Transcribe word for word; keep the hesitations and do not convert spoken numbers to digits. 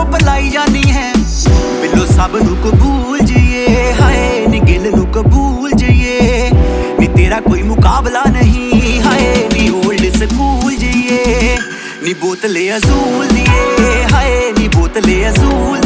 ਚੁੱਪ ਲਾਈ ਜਾਨੀ ਹੈ ਬਿੱਲੋ ਸਭ ਨੂੰ ਕਬੂਲ ਜੀਏ ਹਾਏ ਨੀ ਗਿੱਲ ਨੂੰ ਕਬੂਲ ਜੀਏ ਨੀ ਤੇਰਾ ਕੋਈ ਮੁਕਾਬਲਾ ਨਹੀਂ ਹਾਏ ਨੀ ਓਲਡ ਸਕੂਲ ਜੀਏ ਨੀ ਬੋਤਲੇ ਅਜ਼ੂਲ ਦੀਏ ਹਾਏ ਨੀ ਬੋਤਲੇ ਅਜ਼ੂਲ